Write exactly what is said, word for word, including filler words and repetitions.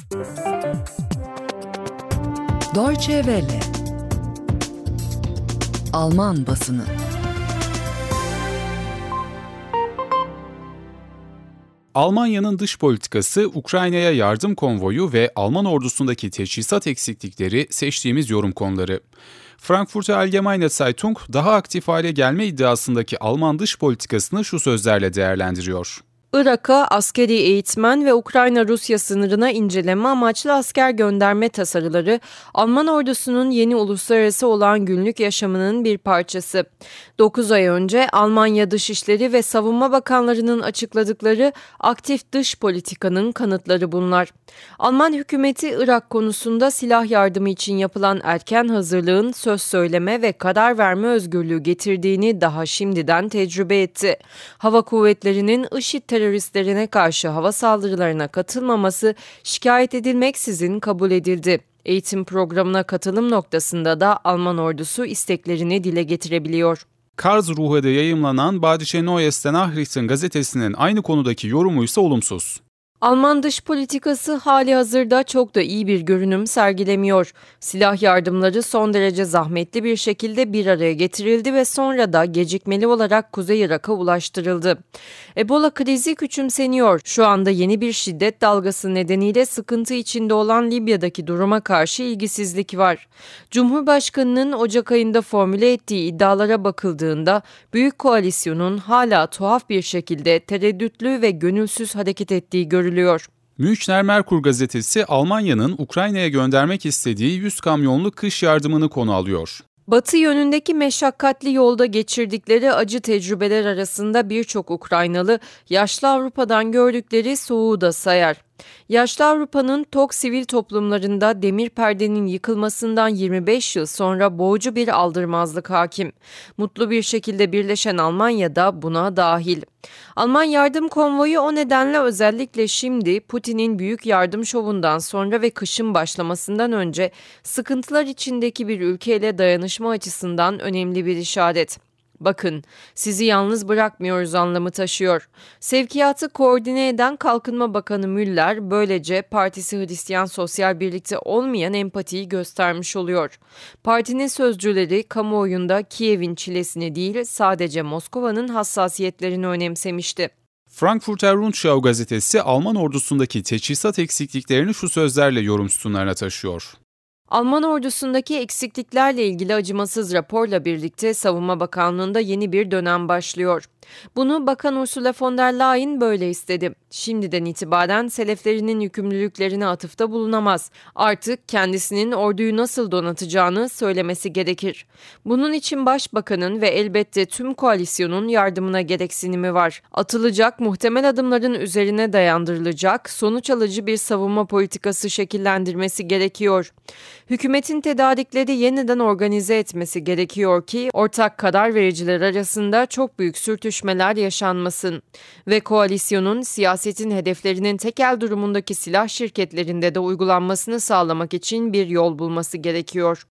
Deutsche Welle. Alman basını. Almanya'nın dış politikası, Ukrayna'ya yardım konvoyu ve Alman ordusundaki teçhizat eksiklikleri seçtiğimiz yorum konuları. Frankfurter Allgemeine Zeitung, daha aktif hale gelme iddiasındaki Alman dış politikasını şu sözlerle değerlendiriyor. Irak'a askeri eğitmen ve Ukrayna-Rusya sınırına inceleme amaçlı asker gönderme tasarıları, Alman ordusunun yeni uluslararası olan günlük yaşamının bir parçası. dokuz ay önce Almanya Dışişleri ve Savunma Bakanlarının açıkladıkları aktif dış politikanın kanıtları bunlar. Alman hükümeti Irak konusunda silah yardımı için yapılan erken hazırlığın söz söyleme ve karar verme özgürlüğü getirdiğini daha şimdiden tecrübe etti. Hava kuvvetlerinin IŞİD teröristlerine karşı hava saldırılarına katılmaması şikayet edilmeksizin kabul edildi. Eğitim programına katılım noktasında da Alman ordusu isteklerini dile getirebiliyor. Karlsruhe'de yayımlanan Badische Neuesten Nachrichten gazetesinin aynı konudaki yorumu ise olumsuz. Alman dış politikası hali hazırda çok da iyi bir görünüm sergilemiyor. Silah yardımları son derece zahmetli bir şekilde bir araya getirildi ve sonra da gecikmeli olarak Kuzey Irak'a ulaştırıldı. Ebola krizi küçümseniyor. Şu anda yeni bir şiddet dalgası nedeniyle sıkıntı içinde olan Libya'daki duruma karşı ilgisizlik var. Cumhurbaşkanının Ocak ayında formüle ettiği iddialara bakıldığında Büyük Koalisyon'un hala tuhaf bir şekilde tereddütlü ve gönülsüz hareket ettiği görülüyor. Münchner Merkur gazetesi Almanya'nın Ukrayna'ya göndermek istediği yüz kamyonlu kış yardımını konu alıyor. Batı yönündeki meşakkatli yolda geçirdikleri acı tecrübeler arasında birçok Ukraynalı yaşlı Avrupa'dan gördükleri soğuğu da sayar. Yaşlı Avrupa'nın tok sivil toplumlarında demir perdenin yıkılmasından yirmi beş yıl sonra boğucu bir aldırmazlık hakim. Mutlu bir şekilde birleşen Almanya da buna dahil. Alman yardım konvoyu o nedenle özellikle şimdi Putin'in büyük yardım şovundan sonra ve kışın başlamasından önce sıkıntılar içindeki bir ülkeyle dayanışma açısından önemli bir işaret. Bakın, sizi yalnız bırakmıyoruz anlamı taşıyor. Sevkiyatı koordine eden Kalkınma Bakanı Müller, böylece partisi Hristiyan Sosyal Birlikte olmayan empatiyi göstermiş oluyor. Partinin sözcüleri kamuoyunda Kiev'in çilesini değil, sadece Moskova'nın hassasiyetlerini önemsemişti. Frankfurter Rundschau gazetesi Alman ordusundaki teçhizat eksikliklerini şu sözlerle yorum sütunlarına taşıyor. Alman ordusundaki eksikliklerle ilgili acımasız raporla birlikte Savunma Bakanlığı'nda yeni bir dönem başlıyor. Bunu Bakan Ursula von der Leyen böyle istedi. Şimdiden itibaren seleflerinin yükümlülüklerine atıfta bulunamaz. Artık kendisinin orduyu nasıl donatacağını söylemesi gerekir. Bunun için Başbakanın ve elbette tüm koalisyonun yardımına gereksinimi var. Atılacak muhtemel adımların üzerine dayandırılacak, sonuç alıcı bir savunma politikası şekillendirmesi gerekiyor. Hükümetin tedarikleri yeniden organize etmesi gerekiyor ki ortak karar vericiler arasında çok büyük sürtüşmeler yaşanmasın ve koalisyonun siyasetin hedeflerinin tekel durumundaki silah şirketlerinde de uygulanmasını sağlamak için bir yol bulması gerekiyor.